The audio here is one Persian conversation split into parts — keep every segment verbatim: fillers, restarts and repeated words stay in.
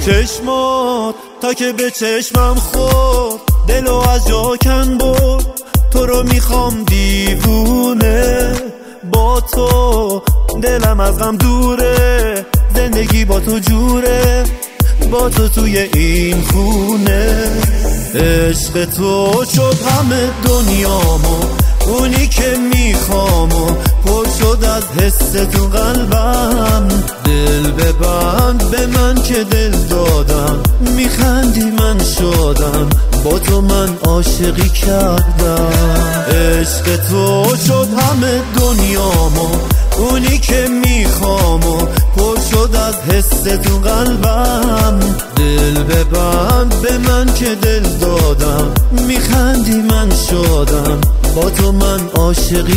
چشمات تا که به چشمم خورد دلو از جا کن برد. تو رو میخوام دیوونه، با تو دلم از غم دوره، زندگی با تو جوره، با تو توی این خونه. عشق تو شد همه دنیامو، اونی که میخوامو، پر شد از حس تو قلبم. دل ببند به من که دل دادم، میخندی من شدم، با تو من عاشقی کردم. عشق تو شد همه دنیامو، اونی که میخوامو، پر شد از حس تو قلبم. دل ببند به من که دل دادم، میخندی من شدم، با تو من عاشقی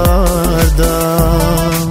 کردم.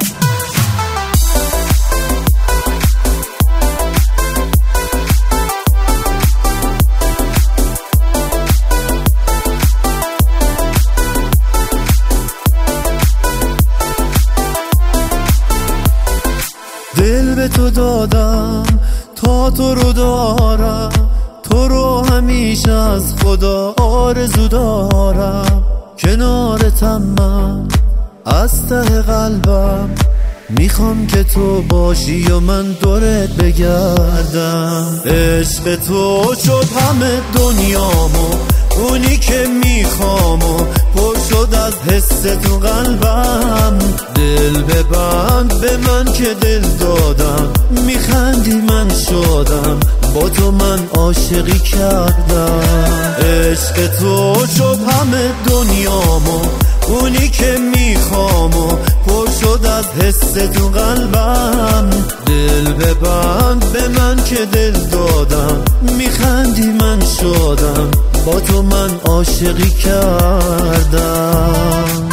دل به تو دادم تا تو رو دارم، تو رو همیشه از خدا آرزو دارم. کنارتم من از ته قلبم، میخوام که تو باشی و من دورت بگردم. عشق تو شد همه دنیامو، اونی که میخوامو، پر شد از حس تو قلبم. دل ببند به من که دل دادم، میخندی من شدم، با تو من عاشقی کردم. عشق تو شد همه دنیامو، اونی که میخوامو، پر شد از حس تو قلبم. دل ببند به من که دل دادم، میخندی من شدم، با تو من عاشقی کردم.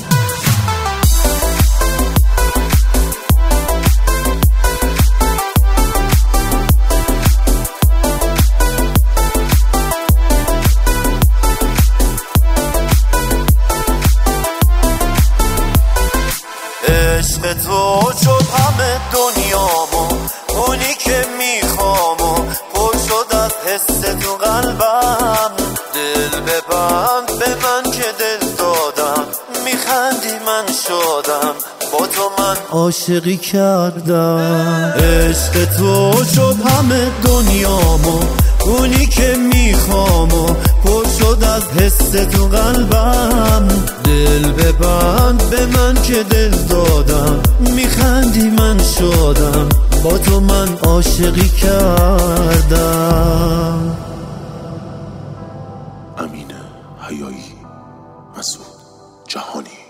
عشق تو شد همه دنیامو، اونی که میخوامو، پر شد از حس تو قلبم. دل ببند به من که دل دادم، میخندی من شدم، با تو من عاشقی کردم. عشق تو شد همه دنیامو، اونی که میخوامو، پر شد از حس تو قلبم. دل ببند به من که دل دادم، میخندی من شدم، با تو من عاشقی کردم. امین حیایی، مسعود جهانی.